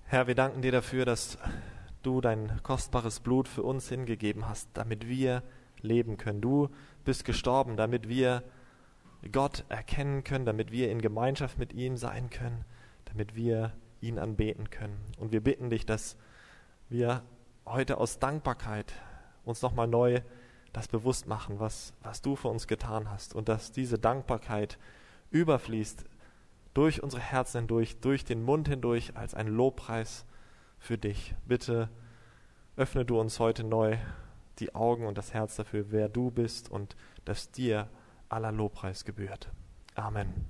Herr, wir danken dir dafür, dass du dein kostbares Blut für uns hingegeben hast, damit wir leben können. Du bist gestorben, damit wir Gott erkennen können, damit wir in Gemeinschaft mit ihm sein können, damit wir ihn anbeten können. Und wir bitten dich, dass wir heute aus Dankbarkeit uns nochmal neu das bewusst machen, was du für uns getan hast, und dass diese Dankbarkeit überfließt durch unsere Herzen hindurch, durch den Mund hindurch als ein Lobpreis für dich. Bitte öffne du uns heute neu die Augen und das Herz dafür, wer du bist, und dass dir aller Lobpreis gebührt. Amen.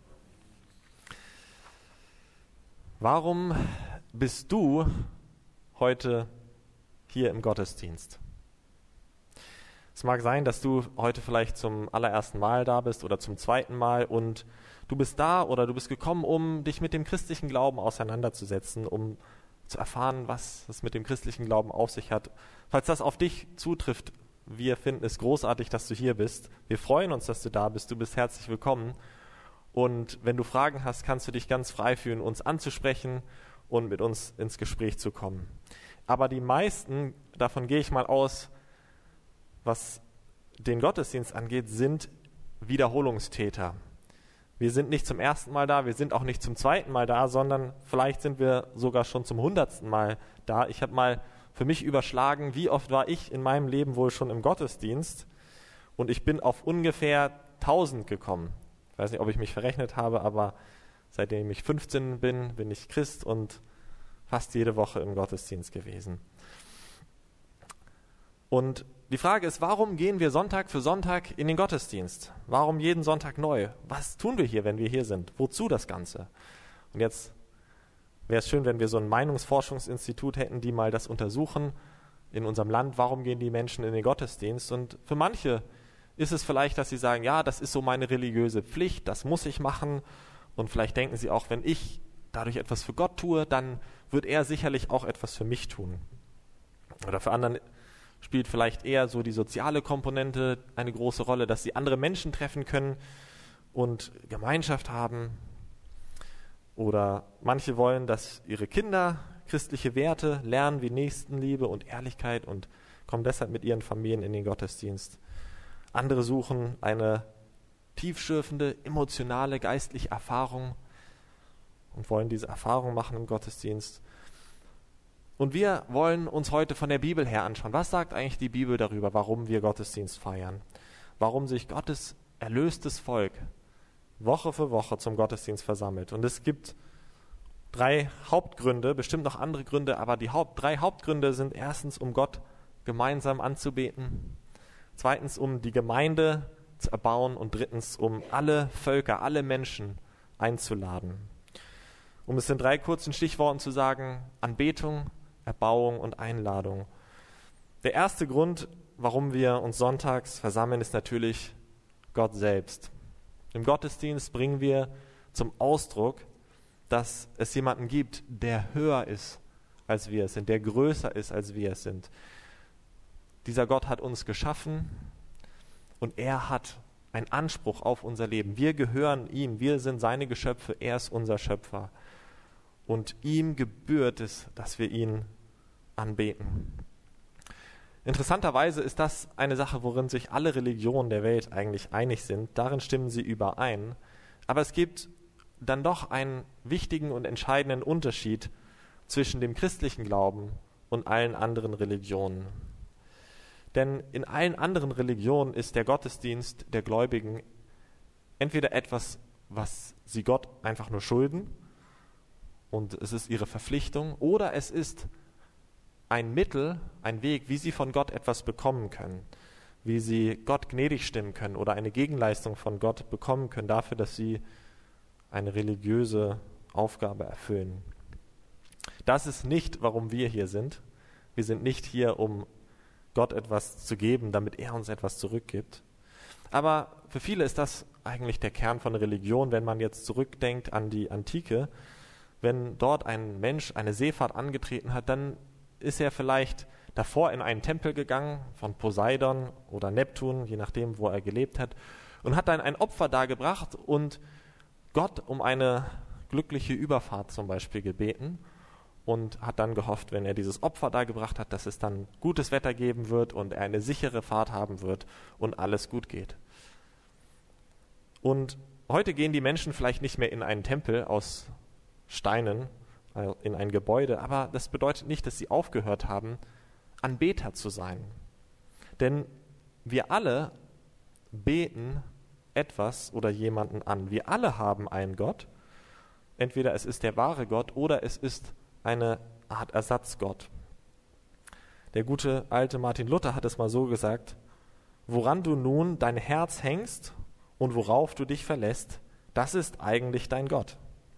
Warum bist du heute hier im Gottesdienst? Es mag sein, dass du heute vielleicht zum allerersten Mal da bist oder zum zweiten Mal, und du bist da oder du bist gekommen, um dich mit dem christlichen Glauben auseinanderzusetzen, um zu erfahren, was es mit dem christlichen Glauben auf sich hat. Falls das auf dich zutrifft, wir finden es großartig, dass du hier bist. Wir freuen uns, dass du da bist. Du bist herzlich willkommen. Und wenn du Fragen hast, kannst du dich ganz frei fühlen, uns anzusprechen und mit uns ins Gespräch zu kommen. Aber die meisten, davon gehe ich mal aus, was den Gottesdienst angeht, sind Wiederholungstäter. Wir sind nicht zum ersten Mal da, wir sind auch nicht zum zweiten Mal da, sondern vielleicht sind wir sogar schon zum 100. Mal da. Ich habe mal für mich überschlagen, wie oft war ich in meinem Leben wohl schon im Gottesdienst, und ich bin auf ungefähr 1000 gekommen. Ich weiß nicht, ob ich mich verrechnet habe, aber seitdem ich 15 bin ich Christ und fast jede Woche im Gottesdienst gewesen. Und die Frage ist, warum gehen wir Sonntag für Sonntag in den Gottesdienst? Warum jeden Sonntag neu? Was tun wir hier, wenn wir hier sind? Wozu das Ganze? Und jetzt wäre es schön, wenn wir so ein Meinungsforschungsinstitut hätten, die mal das untersuchen in unserem Land. Warum gehen die Menschen in den Gottesdienst? Und für manche ist es vielleicht, dass sie sagen, ja, das ist so meine religiöse Pflicht, das muss ich machen. Und vielleicht denken sie auch, wenn ich dadurch etwas für Gott tue, dann wird er sicherlich auch etwas für mich tun. Oder für anderen spielt vielleicht eher so die soziale Komponente eine große Rolle, dass sie andere Menschen treffen können und Gemeinschaft haben. Oder manche wollen, dass ihre Kinder christliche Werte lernen, wie Nächstenliebe und Ehrlichkeit, und kommen deshalb mit ihren Familien in den Gottesdienst. Andere suchen eine tiefschürfende, emotionale, geistliche Erfahrung und wollen diese Erfahrung machen im Gottesdienst. Und wir wollen uns heute von der Bibel her anschauen. Was sagt eigentlich die Bibel darüber, warum wir Gottesdienst feiern? Warum sich Gottes erlöstes Volk Woche für Woche zum Gottesdienst versammelt? Und es gibt 3 Hauptgründe, bestimmt noch andere Gründe, aber die 3 Hauptgründe sind: erstens, um Gott gemeinsam anzubeten, zweitens, um die Gemeinde zu erbauen, und drittens, um alle Völker, alle Menschen einzuladen. Um es in 3 kurzen Stichworten zu sagen: Anbetung, Erbauung und Einladung. Der erste Grund, warum wir uns sonntags versammeln, ist natürlich Gott selbst. Im Gottesdienst bringen wir zum Ausdruck, dass es jemanden gibt, der höher ist, als wir es sind, der größer ist, als wir es sind. Dieser Gott hat uns geschaffen und er hat einen Anspruch auf unser Leben. Wir gehören ihm, wir sind seine Geschöpfe, er ist unser Schöpfer. Und ihm gebührt es, dass wir ihn anbeten. Interessanterweise ist das eine Sache, worin sich alle Religionen der Welt eigentlich einig sind. Darin stimmen sie überein. Aber es gibt dann doch einen wichtigen und entscheidenden Unterschied zwischen dem christlichen Glauben und allen anderen Religionen. Denn in allen anderen Religionen ist der Gottesdienst der Gläubigen entweder etwas, was sie Gott einfach nur schulden, und es ist ihre Verpflichtung, oder es ist ein Mittel, ein Weg, wie sie von Gott etwas bekommen können, wie sie Gott gnädig stimmen können oder eine Gegenleistung von Gott bekommen können dafür, dass sie eine religiöse Aufgabe erfüllen. Das ist nicht, warum wir hier sind. Wir sind nicht hier, um Gott etwas zu geben, damit er uns etwas zurückgibt. Aber für viele ist das eigentlich der Kern von Religion, wenn man jetzt zurückdenkt an die Antike. Wenn dort ein Mensch eine Seefahrt angetreten hat, dann ist er vielleicht davor in einen Tempel gegangen von Poseidon oder Neptun, je nachdem, wo er gelebt hat, und hat dann ein Opfer dargebracht und Gott um eine glückliche Überfahrt zum Beispiel gebeten. und hat dann gehofft, wenn er dieses Opfer da gebracht hat, dass es dann gutes Wetter geben wird und er eine sichere Fahrt haben wird und alles gut geht. Und heute gehen die Menschen vielleicht nicht mehr in einen Tempel aus Steinen, in ein Gebäude, aber das bedeutet nicht, dass sie aufgehört haben, Anbeter zu sein. Denn wir alle beten etwas oder jemanden an. Wir alle haben einen Gott. Entweder es ist der wahre Gott oder es ist eine Art Ersatzgott. Der gute alte Martin Luther hat es mal so gesagt: Woran du nun dein Herz hängst und worauf du dich verlässt, das ist eigentlich dein Gott.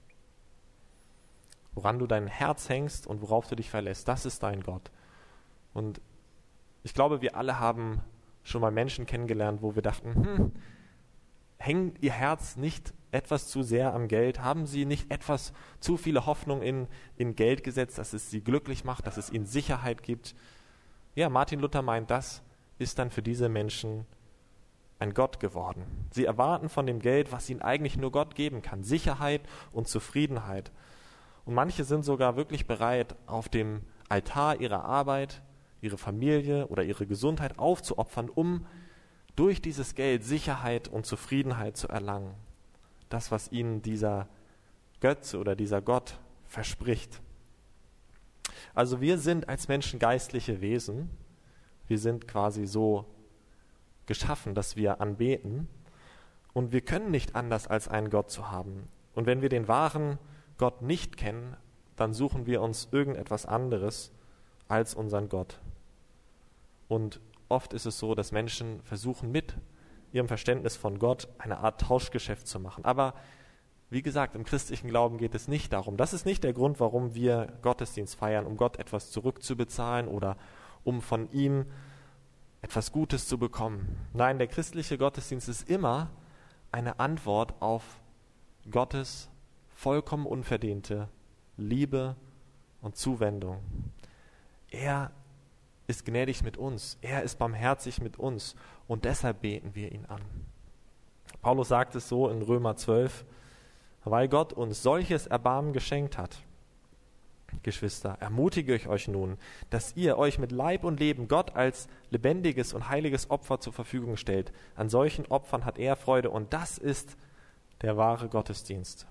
Woran du dein Herz hängst und worauf du dich verlässt, das ist dein Gott. Und ich glaube, wir alle haben schon mal Menschen kennengelernt, wo wir dachten, hängt ihr Herz nicht etwas zu sehr am Geld? Haben sie nicht etwas zu viele Hoffnung in Geld gesetzt, dass es sie glücklich macht, dass es ihnen Sicherheit gibt? Ja, Martin Luther meint, das ist dann für diese Menschen ein Gott geworden. Sie erwarten von dem Geld, was ihnen eigentlich nur Gott geben kann, Sicherheit und Zufriedenheit. Und manche sind sogar wirklich bereit, auf dem Altar ihrer Arbeit, ihre Familie oder ihre Gesundheit aufzuopfern, um durch dieses Geld Sicherheit und Zufriedenheit zu erlangen. Das, was ihnen dieser Götze oder dieser Gott verspricht. Also wir sind als Menschen geistliche Wesen. Wir sind quasi so geschaffen, dass wir anbeten. Und wir können nicht anders, als einen Gott zu haben. Und wenn wir den wahren Gott nicht kennen, dann suchen wir uns irgendetwas anderes als unseren Gott. Und oft ist es so, dass Menschen versuchen, mit ihrem Verständnis von Gott eine Art Tauschgeschäft zu machen. Aber wie gesagt, im christlichen Glauben geht es nicht darum. Das ist nicht der Grund, warum wir Gottesdienst feiern, um Gott etwas zurückzubezahlen oder um von ihm etwas Gutes zu bekommen. Nein, der christliche Gottesdienst ist immer eine Antwort auf Gottes vollkommen unverdiente Liebe und Zuwendung. Er ist gnädig mit uns, er ist barmherzig mit uns und deshalb beten wir ihn an. Paulus sagt es so in Römer 12, weil Gott uns solches Erbarmen geschenkt hat. Geschwister, ermutige ich euch nun, dass ihr euch mit Leib und Leben Gott als lebendiges und heiliges Opfer zur Verfügung stellt. An solchen Opfern hat er Freude und das ist der wahre Gottesdienst.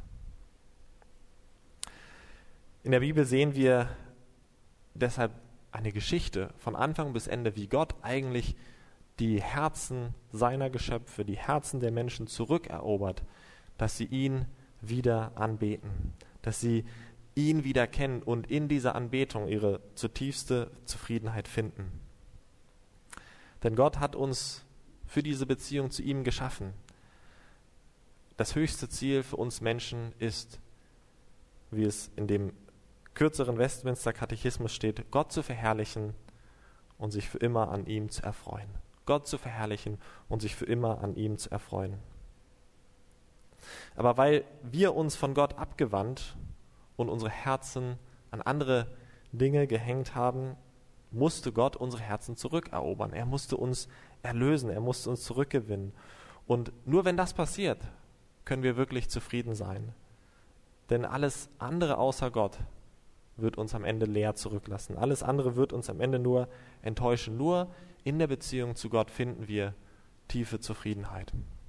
In der Bibel sehen wir deshalb eine Geschichte von Anfang bis Ende, wie Gott eigentlich die Herzen seiner Geschöpfe, die Herzen der Menschen zurückerobert, dass sie ihn wieder anbeten, dass sie ihn wieder kennen und in dieser Anbetung ihre zutiefste Zufriedenheit finden. Denn Gott hat uns für diese Beziehung zu ihm geschaffen. Das höchste Ziel für uns Menschen ist, wie es in dem kürzeren Westminster-Katechismus steht, Gott zu verherrlichen und sich für immer an ihm zu erfreuen. Gott zu verherrlichen und sich für immer an ihm zu erfreuen. Aber weil wir uns von Gott abgewandt und unsere Herzen an andere Dinge gehängt haben, musste Gott unsere Herzen zurückerobern. Er musste uns erlösen, er musste uns zurückgewinnen. Und nur wenn das passiert, können wir wirklich zufrieden sein. Denn alles andere außer Gott wird uns am Ende leer zurücklassen. Alles andere wird uns am Ende nur enttäuschen. Nur in der Beziehung zu Gott finden wir tiefe Zufriedenheit.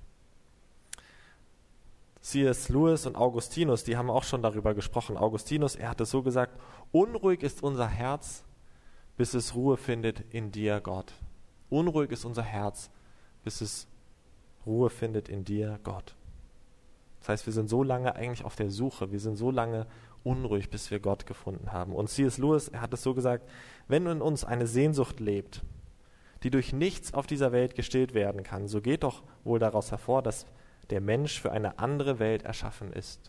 C.S. Lewis und Augustinus, die haben auch schon darüber gesprochen. Augustinus, er hat es so gesagt, unruhig ist unser Herz, bis es Ruhe findet in dir, Gott. Unruhig ist unser Herz, bis es Ruhe findet in dir, Gott. Das heißt, wir sind so lange eigentlich auf der Suche, wir sind so lange unruhig, bis wir Gott gefunden haben. Und C.S. Lewis, er hat es so gesagt, wenn in uns eine Sehnsucht lebt, die durch nichts auf dieser Welt gestillt werden kann, so geht doch wohl daraus hervor, dass der Mensch für eine andere Welt erschaffen ist.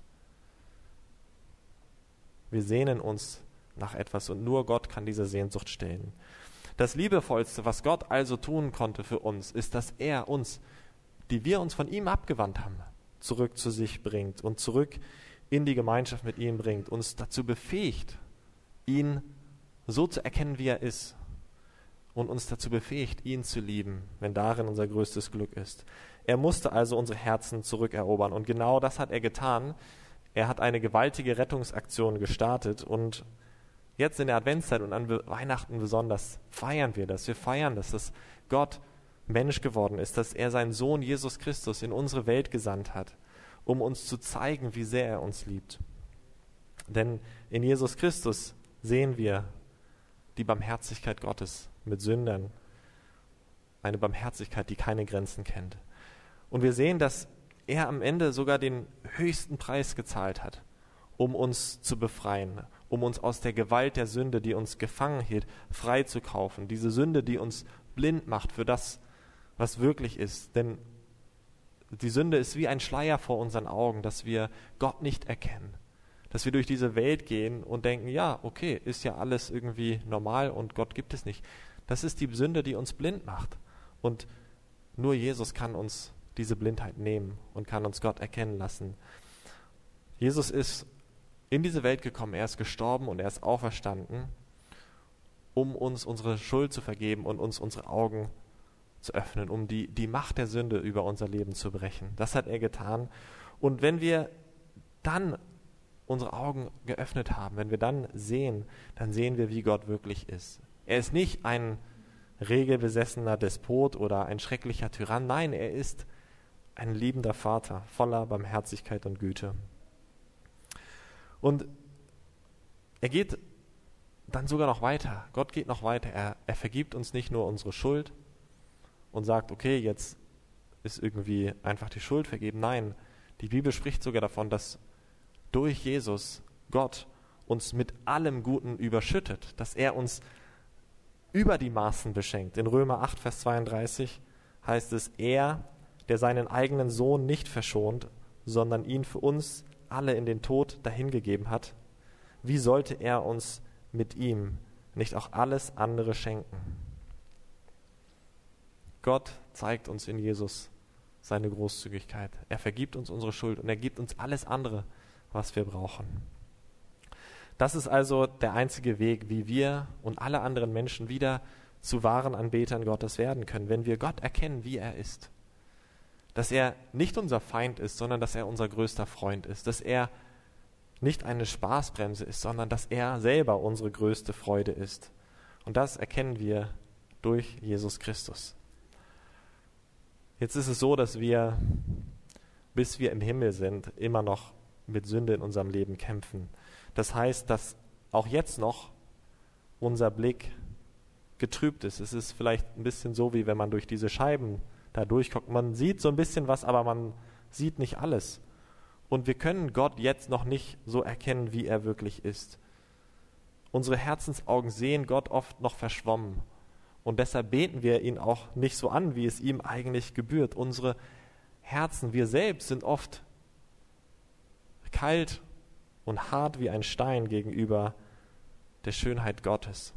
Wir sehnen uns nach etwas und nur Gott kann diese Sehnsucht stillen. Das Liebevollste, was Gott also tun konnte für uns, ist, dass er uns, die wir uns von ihm abgewandt haben, zurück zu sich bringt und zurück in die Gemeinschaft mit ihm bringt, uns dazu befähigt, ihn so zu erkennen, wie er ist und uns dazu befähigt, ihn zu lieben, wenn darin unser größtes Glück ist. Er musste also unsere Herzen zurückerobern und genau das hat er getan. Er hat eine gewaltige Rettungsaktion gestartet und Jetzt in der Adventszeit und an Weihnachten besonders feiern wir das. Wir feiern das, dass Gott Mensch geworden ist, dass er seinen Sohn Jesus Christus in unsere Welt gesandt hat, um uns zu zeigen, wie sehr er uns liebt. Denn in Jesus Christus sehen wir die Barmherzigkeit Gottes mit Sündern, eine Barmherzigkeit, die keine Grenzen kennt. Und wir sehen, dass er am Ende sogar den höchsten Preis gezahlt hat, um uns zu befreien, um uns aus der Gewalt der Sünde, die uns gefangen hielt, freizukaufen. Diese Sünde, die uns blind macht für das, was wirklich ist. Denn die Sünde ist wie ein Schleier vor unseren Augen, dass wir Gott nicht erkennen. Dass wir durch diese Welt gehen und denken, ja, okay, ist ja alles irgendwie normal und Gott gibt es nicht. Das ist die Sünde, die uns blind macht. Und nur Jesus kann uns diese Blindheit nehmen und kann uns Gott erkennen lassen. Jesus ist in diese Welt gekommen, er ist gestorben und er ist auferstanden, um uns unsere Schuld zu vergeben und uns unsere Augen zu öffnen, um die Macht der Sünde über unser Leben zu brechen. Das hat er getan. Und wenn wir dann unsere Augen geöffnet haben, wenn wir dann sehen wir, wie Gott wirklich ist. Er ist nicht ein regelbesessener Despot oder ein schrecklicher Tyrann. Nein, er ist ein liebender Vater, voller Barmherzigkeit und Güte. Und er geht dann sogar noch weiter. Gott geht noch weiter. Er vergibt uns nicht nur unsere Schuld und sagt, okay, jetzt ist irgendwie einfach die Schuld vergeben. Nein, die Bibel spricht sogar davon, dass durch Jesus Gott uns mit allem Guten überschüttet, dass er uns über die Maßen beschenkt. In Römer 8, Vers 32 heißt es, er, der seinen eigenen Sohn nicht verschont, sondern ihn für uns alle in den Tod dahingegeben hat, wie sollte er uns mit ihm nicht auch alles andere schenken? Gott zeigt uns in Jesus seine Großzügigkeit. Er vergibt uns unsere Schuld und er gibt uns alles andere, was wir brauchen. Das ist also der einzige Weg, wie wir und alle anderen Menschen wieder zu wahren Anbetern Gottes werden können, wenn wir Gott erkennen, wie er ist. Dass er nicht unser Feind ist, sondern dass er unser größter Freund ist. Dass er nicht eine Spaßbremse ist, sondern dass er selber unsere größte Freude ist. Und das erkennen wir durch Jesus Christus. Jetzt ist es so, dass wir, bis wir im Himmel sind, immer noch mit Sünde in unserem Leben kämpfen. Das heißt, dass auch jetzt noch unser Blick getrübt ist. Es ist vielleicht ein bisschen so, wie wenn man durch diese Scheiben da durchguckt. Man sieht so ein bisschen was, aber man sieht nicht alles. Und wir können Gott jetzt noch nicht so erkennen, wie er wirklich ist. Unsere Herzensaugen sehen Gott oft noch verschwommen. Und deshalb beten wir ihn auch nicht so an, wie es ihm eigentlich gebührt. Unsere Herzen, wir selbst, sind oft kalt und hart wie ein Stein gegenüber der Schönheit Gottes.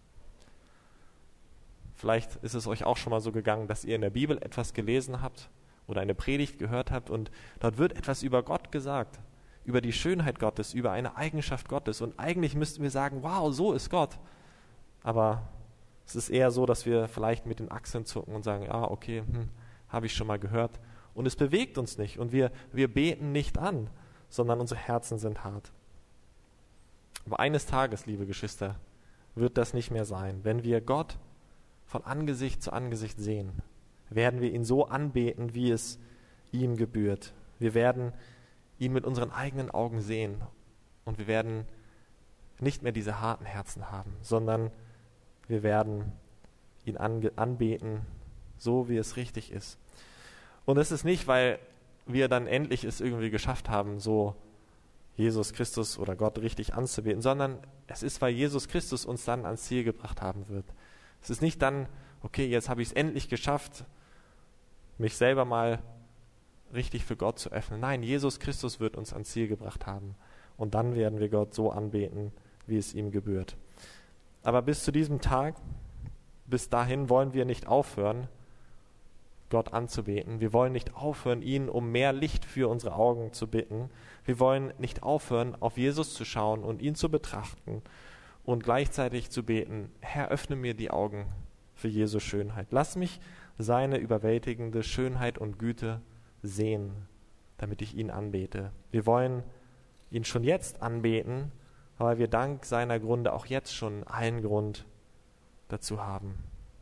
Vielleicht ist es euch auch schon mal so gegangen, dass ihr in der Bibel etwas gelesen habt oder eine Predigt gehört habt und dort wird etwas über Gott gesagt, über die Schönheit Gottes, über eine Eigenschaft Gottes. Und eigentlich müssten wir sagen, wow, so ist Gott. Aber es ist eher so, dass wir vielleicht mit den Achseln zucken und sagen, ja, okay, habe ich schon mal gehört. Und es bewegt uns nicht und wir beten nicht an, sondern unsere Herzen sind hart. Aber eines Tages, liebe Geschwister, wird das nicht mehr sein. Wenn wir Gott von Angesicht zu Angesicht sehen, werden wir ihn so anbeten, wie es ihm gebührt. Wir werden ihn mit unseren eigenen Augen sehen und wir werden nicht mehr diese harten Herzen haben, sondern wir werden ihn anbeten, so wie es richtig ist. Und es ist nicht, weil wir dann endlich es irgendwie geschafft haben, so Jesus Christus oder Gott richtig anzubeten, sondern es ist, weil Jesus Christus uns dann ans Ziel gebracht haben wird. Es ist nicht dann, okay, jetzt habe ich es endlich geschafft, mich selber mal richtig für Gott zu öffnen. Nein, Jesus Christus wird uns ans Ziel gebracht haben. Und dann werden wir Gott so anbeten, wie es ihm gebührt. Aber bis zu diesem Tag, bis dahin wollen wir nicht aufhören, Gott anzubeten. Wir wollen nicht aufhören, ihn um mehr Licht für unsere Augen zu bitten. Wir wollen nicht aufhören, auf Jesus zu schauen und ihn zu betrachten und gleichzeitig zu beten, Herr, öffne mir die Augen für Jesu Schönheit. Lass mich seine überwältigende Schönheit und Güte sehen, damit ich ihn anbete. Wir wollen ihn schon jetzt anbeten weil wir dank seiner Gründe auch jetzt schon allen Grund dazu haben.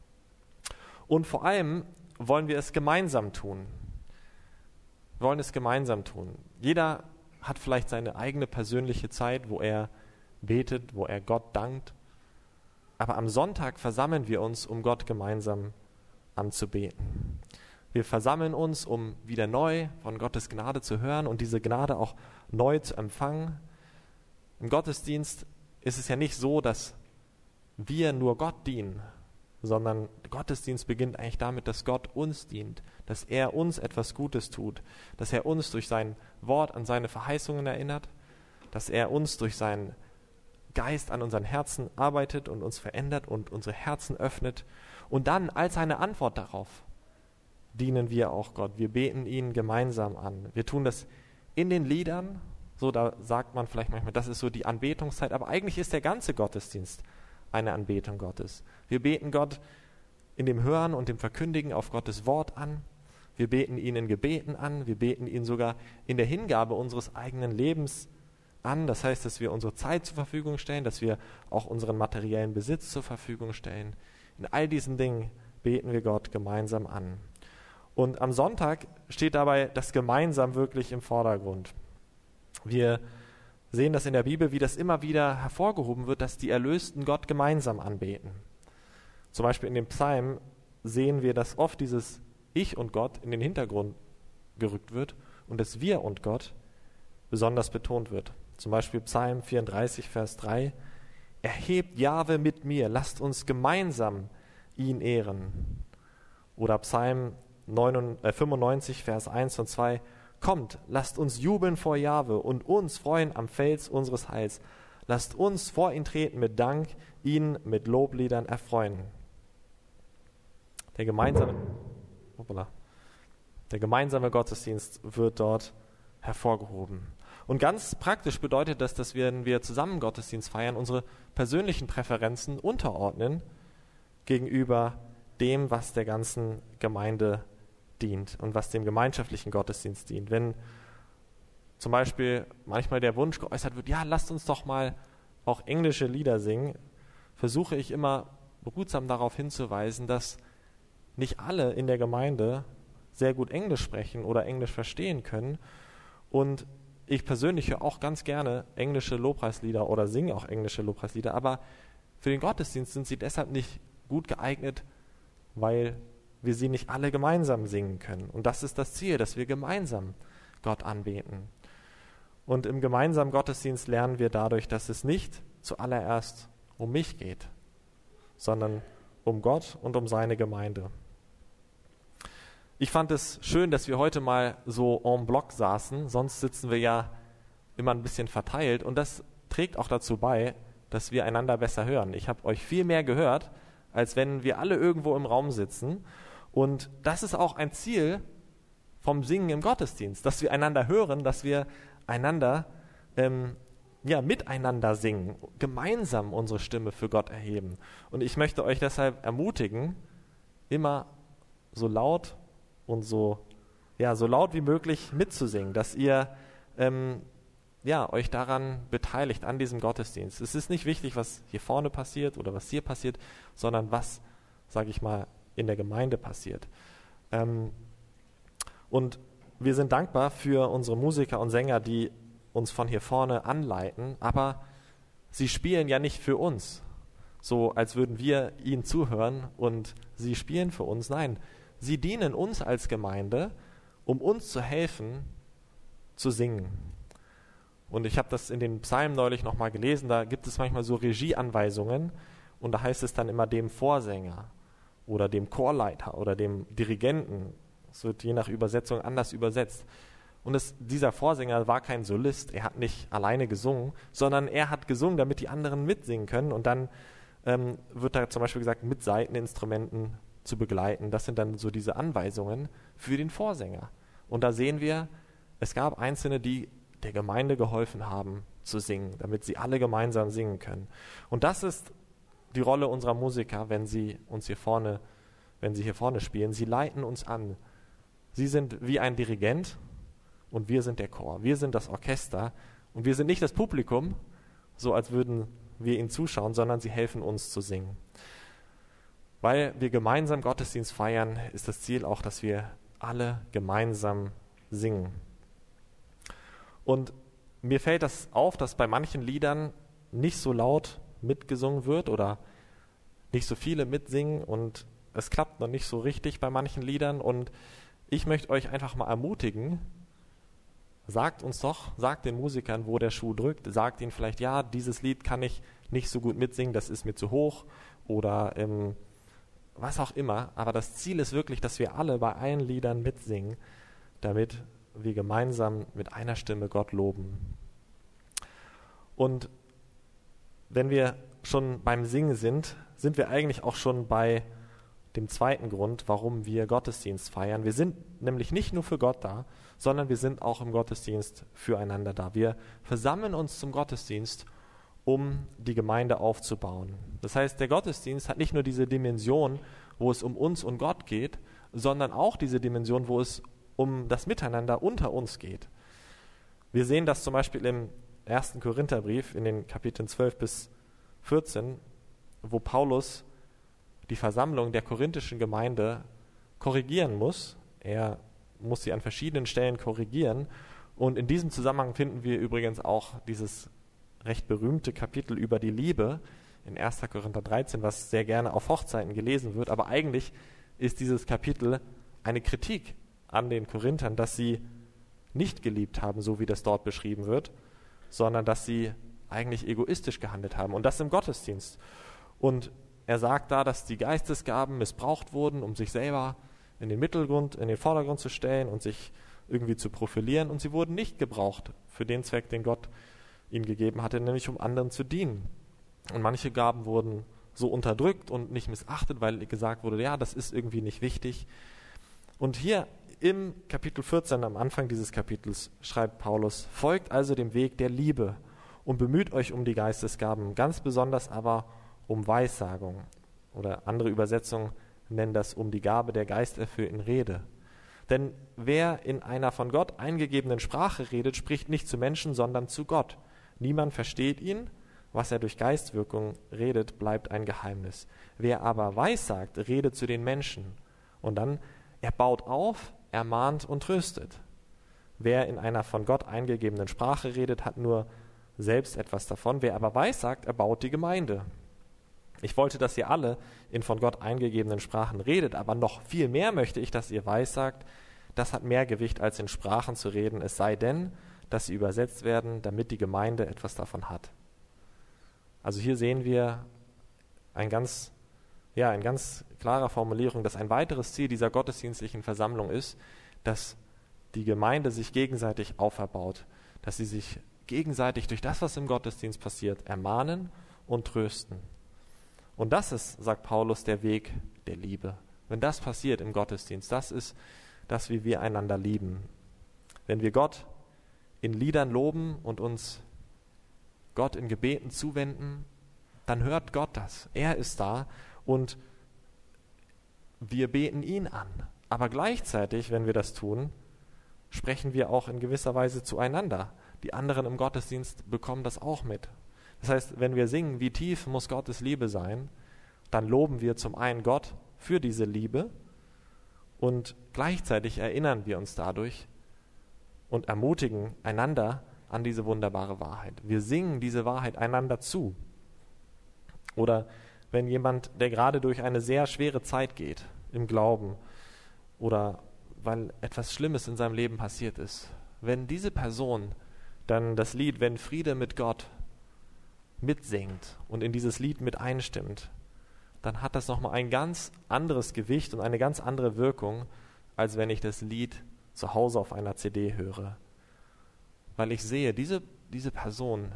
Und vor allem wollen wir es gemeinsam tun. Wir wollen es gemeinsam tun. Jeder hat vielleicht seine eigene persönliche Zeit, wo er betet, wo er Gott dankt. Aber am Sonntag versammeln wir uns, um Gott gemeinsam anzubeten. Wir versammeln uns, um wieder neu von Gottes Gnade zu hören und diese Gnade auch neu zu empfangen. Im Gottesdienst ist es ja nicht so, dass wir nur Gott dienen, sondern der Gottesdienst beginnt eigentlich damit, dass Gott uns dient, dass er uns etwas Gutes tut, dass er uns durch sein Wort an seine Verheißungen erinnert, dass er uns durch seinen Geist an unseren Herzen arbeitet und uns verändert und unsere Herzen öffnet. Und dann als eine Antwort darauf dienen wir auch Gott. Wir beten ihn gemeinsam an. Wir tun das in den Liedern. So, da sagt man vielleicht manchmal, das ist so die Anbetungszeit. Aber eigentlich ist der ganze Gottesdienst eine Anbetung Gottes. Wir beten Gott in dem Hören und dem Verkündigen auf Gottes Wort an. Wir beten ihn in Gebeten an. Wir beten ihn sogar in der Hingabe unseres eigenen Lebens an. Das heißt, dass wir unsere Zeit zur Verfügung stellen, dass wir auch unseren materiellen Besitz zur Verfügung stellen. In all diesen Dingen beten wir Gott gemeinsam an. Und am Sonntag steht dabei das Gemeinsam wirklich im Vordergrund. Wir sehen das in der Bibel, wie das immer wieder hervorgehoben wird, dass die Erlösten Gott gemeinsam anbeten. Zum Beispiel in dem Psalm sehen wir, dass oft dieses Ich und Gott in den Hintergrund gerückt wird und das Wir und Gott besonders betont wird. Zum Beispiel Psalm 34, Vers 3. Erhebt Jahwe mit mir, lasst uns gemeinsam ihn ehren. Oder Psalm 95, Vers 1 und 2. Kommt, lasst uns jubeln vor Jahwe und uns freuen am Fels unseres Heils. Lasst uns vor ihn treten mit Dank, ihn mit Lobliedern erfreuen. Der gemeinsame Der gemeinsame Gottesdienst wird dort hervorgehoben. Und ganz praktisch bedeutet das, dass wir, wenn wir zusammen Gottesdienst feiern, unsere persönlichen Präferenzen unterordnen gegenüber dem, was der ganzen Gemeinde dient und was dem gemeinschaftlichen Gottesdienst dient. Wenn zum Beispiel manchmal der Wunsch geäußert wird, ja, lasst uns doch mal auch englische Lieder singen, versuche ich immer behutsam darauf hinzuweisen, dass nicht alle in der Gemeinde sehr gut Englisch sprechen oder Englisch verstehen können. Und ich persönlich höre auch ganz gerne englische Lobpreislieder oder singe auch englische Lobpreislieder, aber für den Gottesdienst sind sie deshalb nicht gut geeignet, weil wir sie nicht alle gemeinsam singen können. Und das ist das Ziel, dass wir gemeinsam Gott anbeten. Und im gemeinsamen Gottesdienst lernen wir dadurch, dass es nicht zuallererst um mich geht, sondern um Gott und um seine Gemeinde. Ich fand es schön, dass wir heute mal so en bloc saßen, sonst sitzen wir ja immer ein bisschen verteilt und das trägt auch dazu bei, dass wir einander besser hören. Ich habe euch viel mehr gehört, als wenn wir alle irgendwo im Raum sitzen und das ist auch ein Ziel vom Singen im Gottesdienst, dass wir einander hören, dass wir einander miteinander singen, gemeinsam unsere Stimme für Gott erheben. Und ich möchte euch deshalb ermutigen, immer so laut und so laut wie möglich mitzusingen, dass ihr euch daran beteiligt, an diesem Gottesdienst. Es ist nicht wichtig, was hier vorne passiert oder was hier passiert, sondern was, sage ich mal, in der Gemeinde passiert. Und wir sind dankbar für unsere Musiker und Sänger, die uns von hier vorne anleiten, aber sie spielen ja nicht für uns, so als würden wir ihnen zuhören und sie spielen für uns. Nein, sie dienen uns als Gemeinde, um uns zu helfen, zu singen. Und ich habe das in den Psalmen neulich nochmal gelesen, da gibt es manchmal so Regieanweisungen und da heißt es dann immer dem Vorsänger oder dem Chorleiter oder dem Dirigenten. Es wird je nach Übersetzung anders übersetzt. Und dieser Vorsänger war kein Solist, er hat nicht alleine gesungen, sondern er hat gesungen, damit die anderen mitsingen können. Und dann wird da zum Beispiel gesagt, mit Saiteninstrumenten zu begleiten. Das sind dann so diese Anweisungen für den Vorsänger. Und da sehen wir, es gab Einzelne, die der Gemeinde geholfen haben zu singen, damit sie alle gemeinsam singen können. Und das ist die Rolle unserer Musiker, wenn sie hier vorne spielen. Sie leiten uns an. Sie sind wie ein Dirigent und wir sind der Chor. Wir sind das Orchester und wir sind nicht das Publikum so als würden wir ihnen zuschauen, sondern sie helfen uns zu singen. Weil wir gemeinsam Gottesdienst feiern, ist das Ziel auch, dass wir alle gemeinsam singen. Und mir fällt das auf, dass bei manchen Liedern nicht so laut mitgesungen wird oder nicht so viele mitsingen und es klappt noch nicht so richtig bei manchen Liedern. Und ich möchte euch einfach mal ermutigen, sagt den Musikern, wo der Schuh drückt, sagt ihnen vielleicht, ja, dieses Lied kann ich nicht so gut mitsingen, das ist mir zu hoch oder was auch immer. Aber das Ziel ist wirklich, dass wir alle bei allen Liedern mitsingen, damit wir gemeinsam mit einer Stimme Gott loben. Und wenn wir schon beim Singen sind, sind wir eigentlich auch schon bei dem zweiten Grund, warum wir Gottesdienst feiern. Wir sind nämlich nicht nur für Gott da, sondern wir sind auch im Gottesdienst füreinander da. Wir versammeln uns zum Gottesdienst, um die Gemeinde aufzubauen. Das heißt, der Gottesdienst hat nicht nur diese Dimension, wo es um uns und Gott geht, sondern auch diese Dimension, wo es um das Miteinander unter uns geht. Wir sehen das zum Beispiel im 1. Korintherbrief in den Kapiteln 12 bis 14, wo Paulus die Versammlung der korinthischen Gemeinde korrigieren muss. Er muss sie an verschiedenen Stellen korrigieren. Und in diesem Zusammenhang finden wir übrigens auch dieses recht berühmte Kapitel über die Liebe in 1. Korinther 13, was sehr gerne auf Hochzeiten gelesen wird. Aber eigentlich ist dieses Kapitel eine Kritik an den Korinthern, dass sie nicht geliebt haben, so wie das dort beschrieben wird, sondern dass sie eigentlich egoistisch gehandelt haben. Und das im Gottesdienst. Und er sagt da, dass die Geistesgaben missbraucht wurden, um sich selber in den Vordergrund zu stellen und sich irgendwie zu profilieren. Und sie wurden nicht gebraucht für den Zweck, den Gott ihnen gegeben hatte, nämlich um anderen zu dienen. Und manche Gaben wurden so unterdrückt und nicht missachtet, weil gesagt wurde, ja, das ist irgendwie nicht wichtig. Und hier im Kapitel 14, am Anfang dieses Kapitels, schreibt Paulus: Folgt also dem Weg der Liebe und bemüht euch um die Geistesgaben, ganz besonders aber um Weissagung. Oder andere Übersetzungen nennen das um die Gabe der geisterfüllten Rede. Denn wer in einer von Gott eingegebenen Sprache redet, spricht nicht zu Menschen, sondern zu Gott. Niemand versteht ihn. Was er durch Geistwirkung redet, bleibt ein Geheimnis. Wer aber weissagt, redet zu den Menschen. Und dann, er baut auf, ermahnt und tröstet. Wer in einer von Gott eingegebenen Sprache redet, hat nur selbst etwas davon. Wer aber weissagt, erbaut die Gemeinde. Ich wollte, dass ihr alle in von Gott eingegebenen Sprachen redet, aber noch viel mehr möchte ich, dass ihr weissagt. Das hat mehr Gewicht, als in Sprachen zu reden, es sei denn, dass sie übersetzt werden, damit die Gemeinde etwas davon hat. Also hier sehen wir in ganz klarer Formulierung, dass ein weiteres Ziel dieser gottesdienstlichen Versammlung ist, dass die Gemeinde sich gegenseitig auferbaut, dass sie sich gegenseitig durch das, was im Gottesdienst passiert, ermahnen und trösten. Und das ist, sagt Paulus, der Weg der Liebe. Wenn das passiert im Gottesdienst, das ist das, wie wir einander lieben. Wenn wir Gott in Liedern loben und uns Gott in Gebeten zuwenden, dann hört Gott das. Er ist da und wir beten ihn an. Aber gleichzeitig, wenn wir das tun, sprechen wir auch in gewisser Weise zueinander. Die anderen im Gottesdienst bekommen das auch mit. Das heißt, wenn wir singen, wie tief muss Gottes Liebe sein, dann loben wir zum einen Gott für diese Liebe und gleichzeitig erinnern wir uns dadurch und ermutigen einander an diese wunderbare Wahrheit. Wir singen diese Wahrheit einander zu. Oder wenn jemand, der gerade durch eine sehr schwere Zeit geht im Glauben oder weil etwas Schlimmes in seinem Leben passiert ist, wenn diese Person dann das Lied Wenn Friede mit Gott mitsingt und in dieses Lied mit einstimmt, dann hat das nochmal ein ganz anderes Gewicht und eine ganz andere Wirkung, als wenn ich das Lied zu Hause auf einer CD höre. Weil ich sehe, diese Person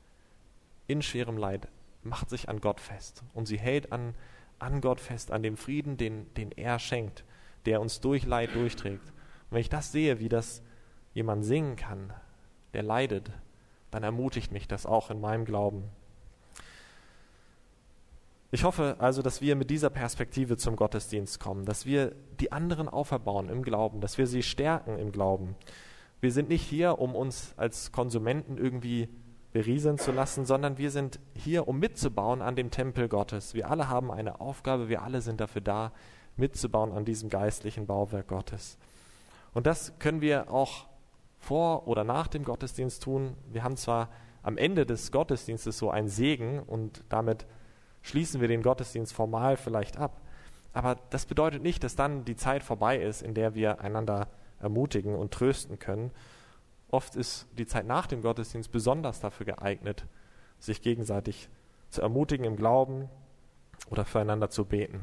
in schwerem Leid macht sich an Gott fest und sie hält an Gott fest, an dem Frieden, den er schenkt, der uns durch Leid durchträgt. Und wenn ich das sehe, wie das jemand singen kann, der leidet, dann ermutigt mich das auch in meinem Glauben. Ich hoffe also, dass wir mit dieser Perspektive zum Gottesdienst kommen, dass wir die anderen auferbauen im Glauben, dass wir sie stärken im Glauben. Wir sind nicht hier, um uns als Konsumenten irgendwie berieseln zu lassen, sondern wir sind hier, um mitzubauen an dem Tempel Gottes. Wir alle haben eine Aufgabe, wir alle sind dafür da, mitzubauen an diesem geistlichen Bauwerk Gottes. Und das können wir auch vor oder nach dem Gottesdienst tun. Wir haben zwar am Ende des Gottesdienstes so einen Segen und damit schließen wir den Gottesdienst formal vielleicht ab, aber das bedeutet nicht, dass dann die Zeit vorbei ist, in der wir einander ermutigen und trösten können. Oft ist die Zeit nach dem Gottesdienst besonders dafür geeignet, sich gegenseitig zu ermutigen im Glauben oder füreinander zu beten.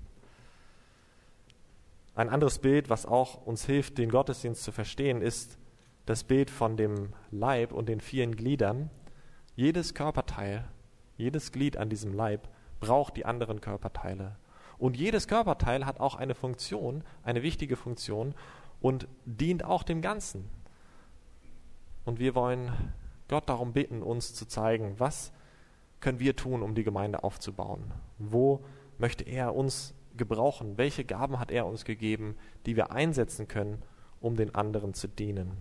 Ein anderes Bild, was auch uns hilft, den Gottesdienst zu verstehen, ist das Bild von dem Leib und den vielen Gliedern. Jedes Körperteil, jedes Glied an diesem Leib braucht die anderen Körperteile. Und jedes Körperteil hat auch eine Funktion, eine wichtige Funktion und dient auch dem Ganzen. Und wir wollen Gott darum bitten, uns zu zeigen, was können wir tun, um die Gemeinde aufzubauen? Wo möchte er uns gebrauchen? Welche Gaben hat er uns gegeben, die wir einsetzen können, um den anderen zu dienen?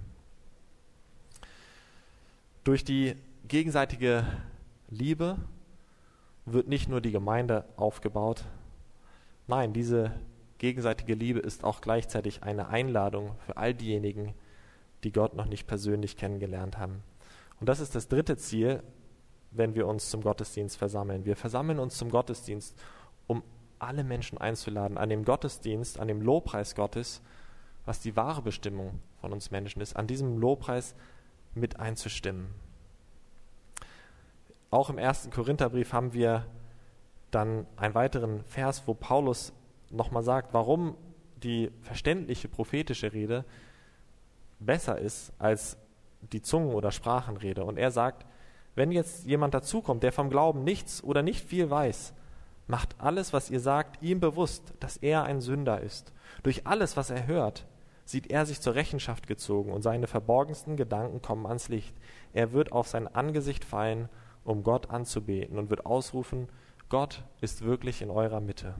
Durch die gegenseitige Liebe wird nicht nur die Gemeinde aufgebaut. Nein, diese gegenseitige Liebe ist auch gleichzeitig eine Einladung für all diejenigen, die Gott noch nicht persönlich kennengelernt haben. Und das ist das dritte Ziel, wenn wir uns zum Gottesdienst versammeln. Wir versammeln uns zum Gottesdienst, um alle Menschen einzuladen, an dem Gottesdienst, an dem Lobpreis Gottes, was die wahre Bestimmung von uns Menschen ist, an diesem Lobpreis mit einzustimmen. Auch im 1. Korintherbrief haben wir dann einen weiteren Vers, wo Paulus nochmal sagt, warum die verständliche prophetische Rede besser ist als die Zungen- oder Sprachenrede. Und er sagt, wenn jetzt jemand dazukommt, der vom Glauben nichts oder nicht viel weiß, macht alles, was ihr sagt, ihm bewusst, dass er ein Sünder ist. Durch alles, was er hört, sieht er sich zur Rechenschaft gezogen und seine verborgensten Gedanken kommen ans Licht. Er wird auf sein Angesicht fallen, um Gott anzubeten und wird ausrufen, Gott ist wirklich in eurer Mitte.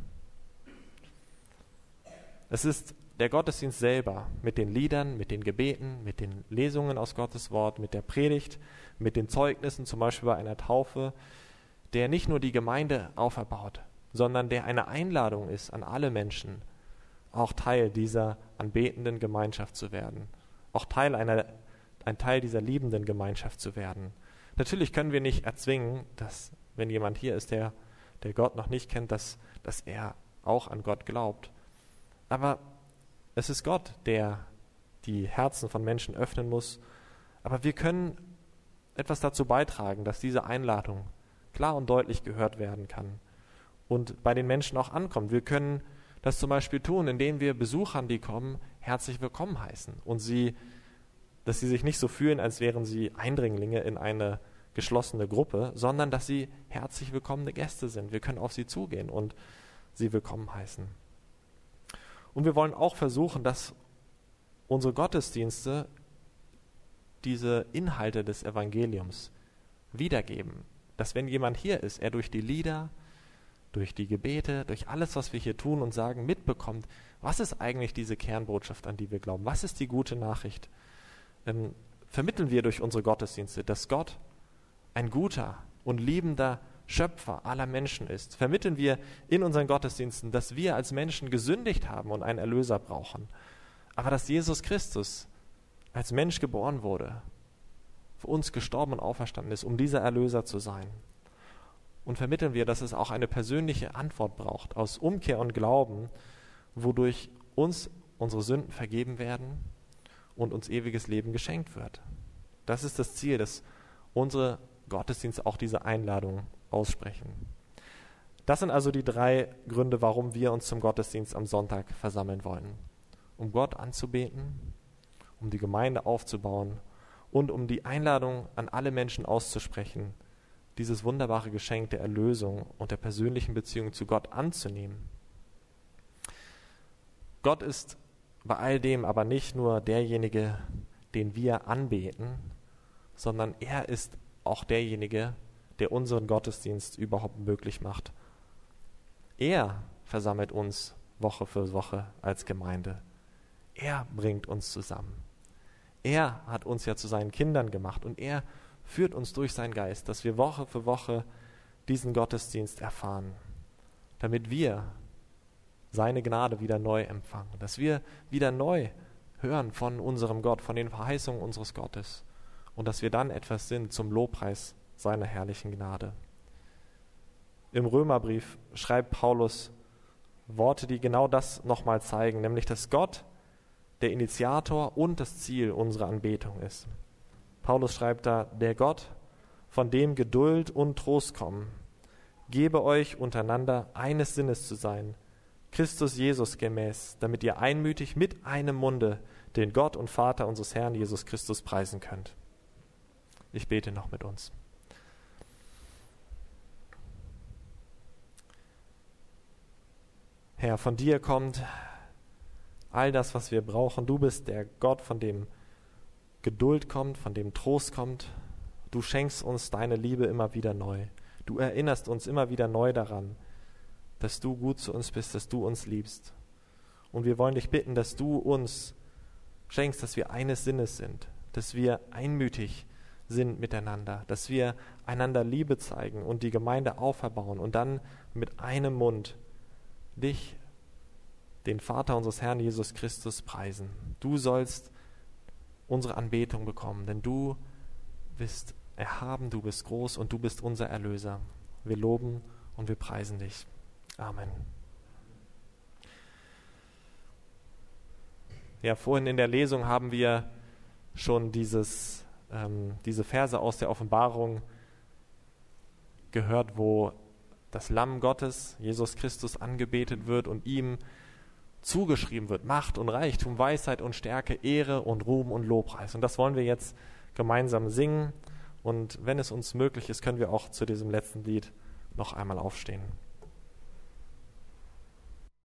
Es ist der Gottesdienst selber mit den Liedern, mit den Gebeten, mit den Lesungen aus Gottes Wort, mit der Predigt, mit den Zeugnissen, zum Beispiel bei einer Taufe, der nicht nur die Gemeinde auferbaut, sondern der eine Einladung ist an alle Menschen, auch Teil dieser anbetenden Gemeinschaft zu werden, auch ein Teil dieser liebenden Gemeinschaft zu werden. Natürlich können wir nicht erzwingen, dass, wenn jemand hier ist, der Gott noch nicht kennt, dass er auch an Gott glaubt. Aber es ist Gott, der die Herzen von Menschen öffnen muss. Aber wir können etwas dazu beitragen, dass diese Einladung klar und deutlich gehört werden kann und bei den Menschen auch ankommt. Wir können das zum Beispiel tun, indem wir Besuchern, die kommen, herzlich willkommen heißen und dass sie sich nicht so fühlen, als wären sie Eindringlinge in eine geschlossene Gruppe, sondern dass sie herzlich willkommene Gäste sind. Wir können auf sie zugehen und sie willkommen heißen. Und wir wollen auch versuchen, dass unsere Gottesdienste diese Inhalte des Evangeliums wiedergeben. Dass wenn jemand hier ist, er durch die Lieder, durch die Gebete, durch alles, was wir hier tun und sagen, mitbekommt, was ist eigentlich diese Kernbotschaft, an die wir glauben? Was ist die gute Nachricht? Vermitteln wir durch unsere Gottesdienste, dass Gott ein guter und liebender Schöpfer aller Menschen ist. Vermitteln wir in unseren Gottesdiensten, dass wir als Menschen gesündigt haben und einen Erlöser brauchen, aber dass Jesus Christus als Mensch geboren wurde, für uns gestorben und auferstanden ist, um dieser Erlöser zu sein. Und vermitteln wir, dass es auch eine persönliche Antwort braucht aus Umkehr und Glauben, wodurch uns unsere Sünden vergeben werden und uns ewiges Leben geschenkt wird. Das ist das Ziel, dass unsere Gottesdienste auch diese Einladung aussprechen. Das sind also die 3 Gründe, warum wir uns zum Gottesdienst am Sonntag versammeln wollen. Um Gott anzubeten, um die Gemeinde aufzubauen und um die Einladung an alle Menschen auszusprechen, dieses wunderbare Geschenk der Erlösung und der persönlichen Beziehung zu Gott anzunehmen. Gott ist bei all dem aber nicht nur derjenige, den wir anbeten, sondern er ist auch derjenige, der unseren Gottesdienst überhaupt möglich macht. Er versammelt uns Woche für Woche als Gemeinde. Er bringt uns zusammen. Er hat uns ja zu seinen Kindern gemacht und er führt uns durch seinen Geist, dass wir Woche für Woche diesen Gottesdienst erfahren, damit wir seine Gnade wieder neu empfangen, dass wir wieder neu hören von unserem Gott, von den Verheißungen unseres Gottes und dass wir dann etwas sind zum Lobpreis seiner herrlichen Gnade. Im Römerbrief schreibt Paulus Worte, die genau das nochmal zeigen, nämlich dass Gott der Initiator und das Ziel unserer Anbetung ist. Paulus schreibt da, der Gott, von dem Geduld und Trost kommen, gebe euch untereinander eines Sinnes zu sein, Christus Jesus gemäß, damit ihr einmütig mit einem Munde den Gott und Vater unseres Herrn Jesus Christus preisen könnt. Ich bete noch mit uns. Herr, von dir kommt all das, was wir brauchen. Du bist der Gott, von dem Geduld kommt, von dem Trost kommt. Du schenkst uns deine Liebe immer wieder neu. Du erinnerst uns immer wieder neu daran, dass du gut zu uns bist, dass du uns liebst. Und wir wollen dich bitten, dass du uns schenkst, dass wir eines Sinnes sind, dass wir einmütig sind miteinander, dass wir einander Liebe zeigen und die Gemeinde auferbauen und dann mit einem Mund dich, den Vater unseres Herrn Jesus Christus, preisen. Du sollst unsere Anbetung bekommen, denn du bist erhaben, du bist groß und du bist unser Erlöser. Wir loben und wir preisen dich. Amen. Ja, vorhin in der Lesung haben wir schon diese Verse aus der Offenbarung gehört, wo das Lamm Gottes, Jesus Christus, angebetet wird und ihm zugeschrieben wird Macht und Reichtum, Weisheit und Stärke, Ehre und Ruhm und Lobpreis. Und das wollen wir jetzt gemeinsam singen. Und wenn es uns möglich ist, können wir auch zu diesem letzten Lied noch einmal aufstehen.